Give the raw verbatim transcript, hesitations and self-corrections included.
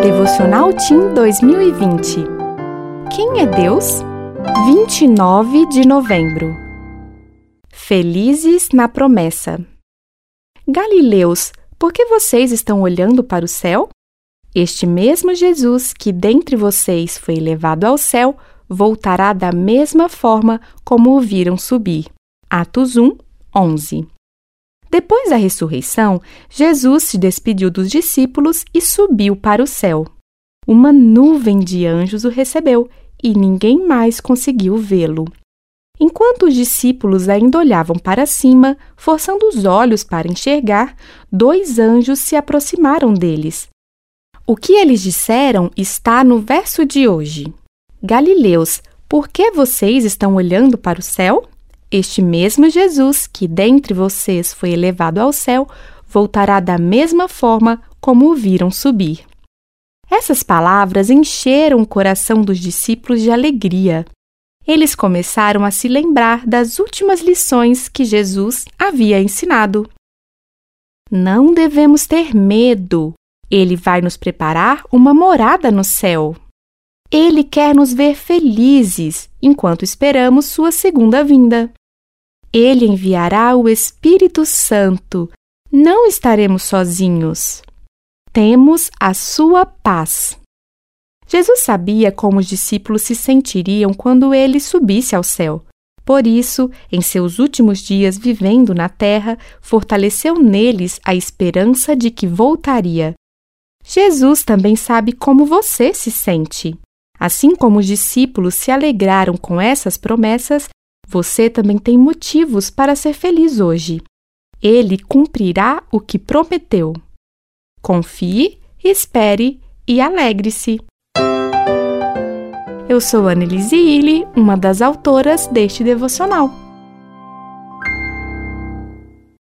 Devocional Team dois mil e vinte. Quem é Deus? vinte e nove de novembro. Felizes na promessa. Galileus, por que vocês estão olhando para o céu? Este mesmo Jesus que dentre vocês foi levado ao céu, voltará da mesma forma como o viram subir. Atos um, onze. Depois da ressurreição, Jesus se despediu dos discípulos e subiu para o céu. Uma nuvem de anjos o recebeu e ninguém mais conseguiu vê-lo. Enquanto os discípulos ainda olhavam para cima, forçando os olhos para enxergar, dois anjos se aproximaram deles. O que eles disseram está no verso de hoje. Galileus, por que vocês estão olhando para o céu? Este mesmo Jesus, que dentre vocês foi elevado ao céu, voltará da mesma forma como o viram subir. Essas palavras encheram o coração dos discípulos de alegria. Eles começaram a se lembrar das últimas lições que Jesus havia ensinado. Não devemos ter medo. Ele vai nos preparar uma morada no céu. Ele quer nos ver felizes enquanto esperamos sua segunda vinda. Ele enviará o Espírito Santo. Não estaremos sozinhos. Temos a sua paz. Jesus sabia como os discípulos se sentiriam quando ele subisse ao céu. Por isso, em seus últimos dias vivendo na terra, fortaleceu neles a esperança de que voltaria. Jesus também sabe como você se sente. Assim como os discípulos se alegraram com essas promessas, você também tem motivos para ser feliz hoje. Ele cumprirá o que prometeu. Confie, espere e alegre-se. Eu sou Annelise Illy, uma das autoras deste devocional.